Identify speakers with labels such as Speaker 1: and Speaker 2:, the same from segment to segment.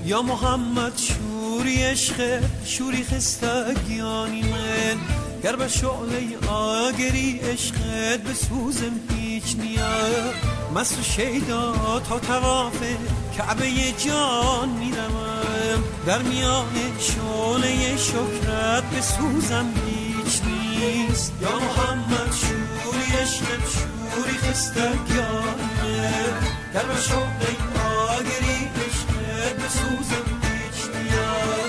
Speaker 1: یا محمد شوری عشق شوری خستگیانی من گر به شعله آگری عشقت بسوزم هیچ نیا مست و شیدا تا طواف کعبه جان میرم در میان شعله شکرت بسوزم هیچ نیست یا محمد شوری عشقت شوری خستگیانی من گر به شعله آگری عشقت بسوزم هیچ نیا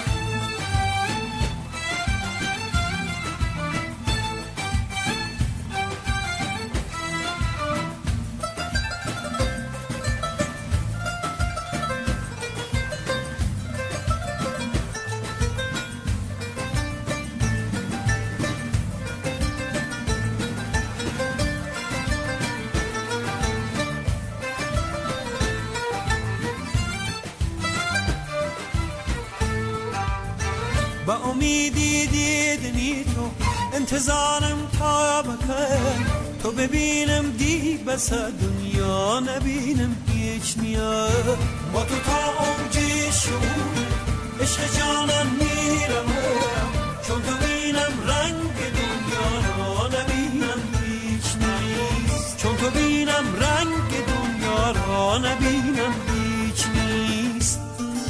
Speaker 1: با امیدی دیدنی تو انتظارم تا بکن تو ببینم دی بس دنیا نبینم هیچ نیا با تو تا اوج شعور عشق جانم میرم چون تو بینم رنگ دنیا را نبینم هیچ نیست چون تو بینم رنگ دنیا را نبینم هیچ نیست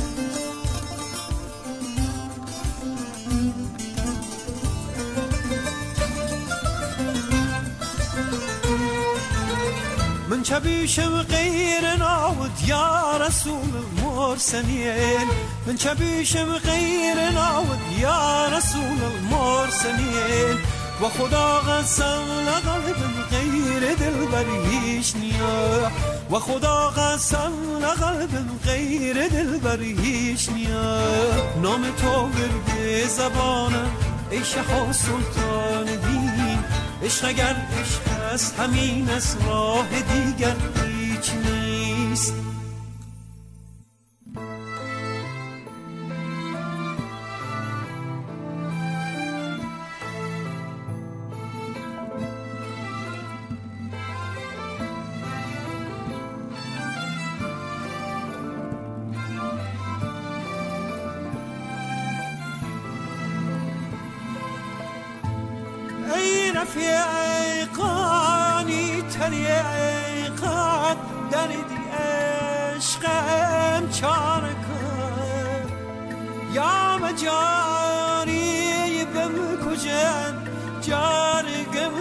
Speaker 1: من چبیشم غیر ناود یا رسول المرسلین من چبیشم غیر ناود یا رسول المرسلین و خدا قسم لقلبم غیر دلبر هیچ نیا و خدا قسم لقلبم غیر دلبر هیچ نیا نام تو ورد زبانم ای شه سلطان دین عشق اگر عشق است همین است راه دیگر هیچ نیست رفیقانی طریقت دردی عشقم چاره کن یا مجاری بم کجن جارگم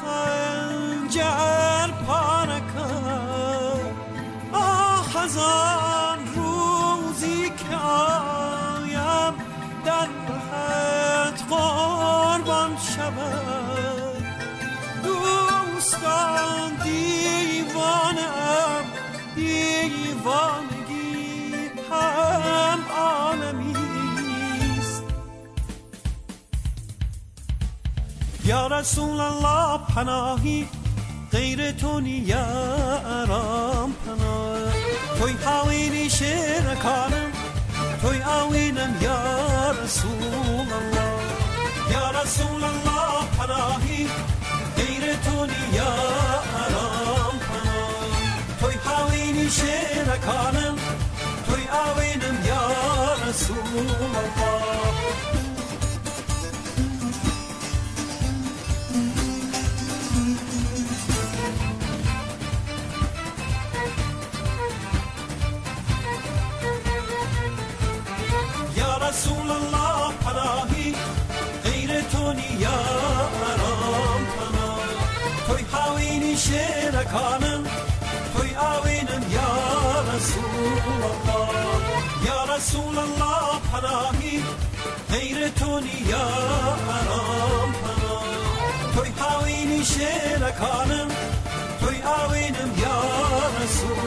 Speaker 1: بخنجر پاره کن آه از آن روزی که آیم در رهت قربان شود دوستان دیوانم دیوانگی هم عالمیست یا رسول الله پناهی غیر تو نیارم پناه توی آوینی شرکانم توی آوینم یا رسول الله یا رسول الله پناهی غیر تو نیارم پناه توی آوینی شرکانم توی آوینم یا رسول الله رسول الله پناهی غیر تو نیارم پناه توی آوینی شرکانم توی آوینم یا رسول الله یا رسول الله پناهی غیر تو نیارم پناه توی آوینی شرکانم توی آوینم یا رسول